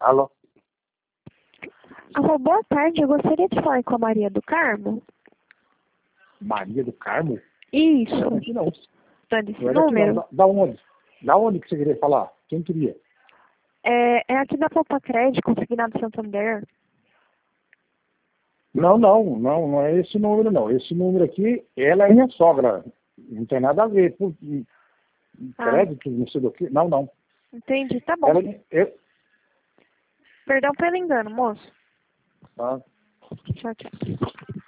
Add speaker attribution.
Speaker 1: Alô?
Speaker 2: Alô, boa tarde. Eu gostaria de falar com a Maria do Carmo.
Speaker 1: Maria do Carmo?
Speaker 2: Isso.
Speaker 1: Não, aqui não.
Speaker 2: Tá desse
Speaker 1: Não é daqui
Speaker 2: número?
Speaker 1: não. Da onde? Da onde que você queria falar? Quem queria?
Speaker 2: É aqui da Poupa Crédito, consignado Santander.
Speaker 1: Não é esse número não. Esse número aqui, ela é minha sogra. Não tem nada a ver. Crédito, não sei do que. Não.
Speaker 2: Entendi, tá bom. Perdão pelo engano, moço.
Speaker 1: Tá.
Speaker 2: Tchau, tchau.